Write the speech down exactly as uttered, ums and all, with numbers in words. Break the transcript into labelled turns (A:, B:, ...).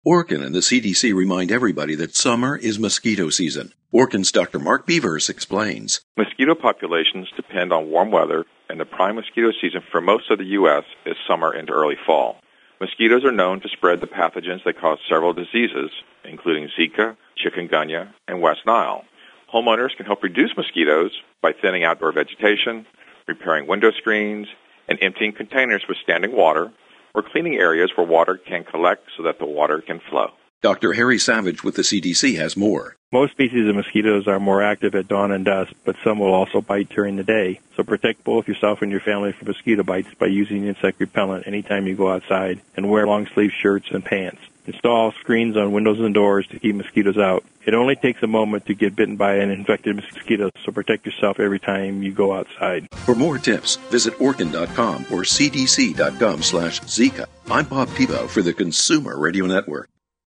A: Orkin and the C D C remind everybody that summer is mosquito season. Orkin's Doctor Mark Beavers explains.
B: Mosquito populations depend on warm weather, and the prime mosquito season for most of the U S is summer into early fall. Mosquitoes are known to spread the pathogens that cause several diseases, including Zika, chikungunya, and West Nile. Homeowners can help reduce mosquitoes by thinning outdoor vegetation, repairing window screens, and emptying containers with standing water, or cleaning areas where water can collect so that the water can flow.
A: Doctor Harry Savage with the C D C has more.
C: Most species of mosquitoes are more active at dawn and dusk, but some will also bite during the day. So protect both yourself and your family from mosquito bites by using insect repellent anytime you go outside, and wear long-sleeve shirts and pants. Install screens on windows and doors to keep mosquitoes out. It only takes a moment to get bitten by an infected mosquito, so protect yourself every time you go outside.
A: For more tips, visit Orkin dot com or C D C dot gov slash Zika. I'm Bob Pebo for the Consumer Radio Network.